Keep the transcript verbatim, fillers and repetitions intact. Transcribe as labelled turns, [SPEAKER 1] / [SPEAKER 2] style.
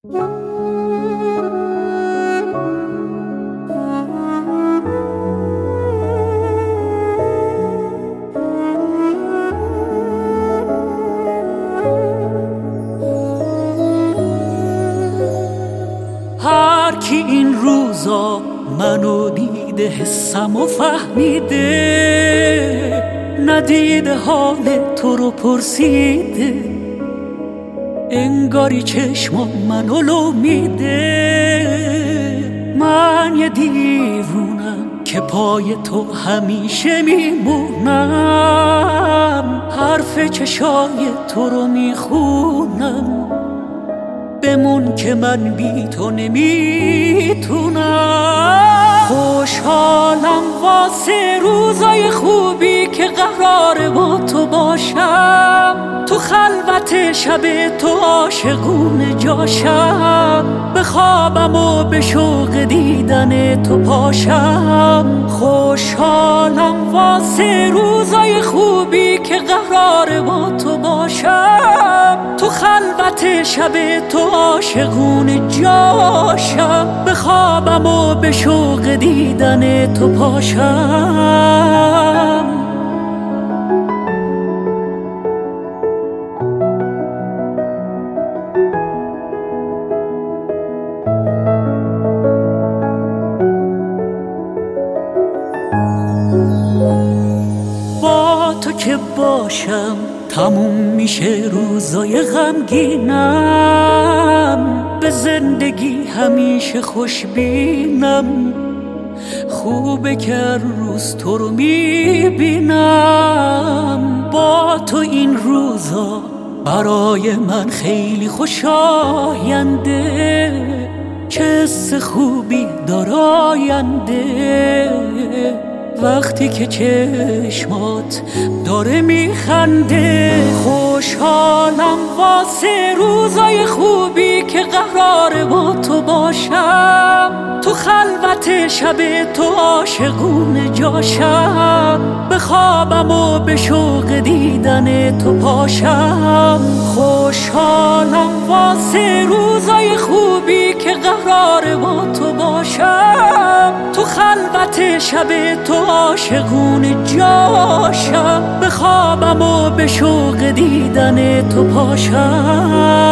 [SPEAKER 1] هر کی این روزا منو دیده حسم و فهمیده، ندیده حال تو رو پرسیده، انگاری چشم منو لو میده. من یه دیوونم که پای تو همیشه میمونم، حرف چشای تو رو میخونم، بمون که من بی تو نمیتونم. خوشحالم واسه روزای خوبی که قراره با تو باشم، تو خلوت شب تو عاشقونه جاشم، بخوابم و به شوق دیدن تو پاشم. خوشحالم واسه روزای خوبی که قراره با تو باشم، تو خلوت شب تو عاشقونه جاشم، بخوابم و به شوق دیدن تو پاشم. با تو که باشم تموم میشه روزای غمگینم، به زندگی همیشه خوشبینم، خوبه که روز تو رو میبینم. با تو این روزا برای من خیلی خوش آینده، چه حس خوبی داره آینده، وقتی که چشمات داره میخنده. خوشحالم واسه روزای خوبی که قراره با تو باشم، تو خلوت شب تو عاشقونه جاشم، بخوابم و به شوق دیدن تو پاشم. خوشحالم واسه روزای خوبی که قراره با تو باشم، تو خلوت شب تو عاشقونه جاشم، بخوابم و به شوق دیدن تو پاشم.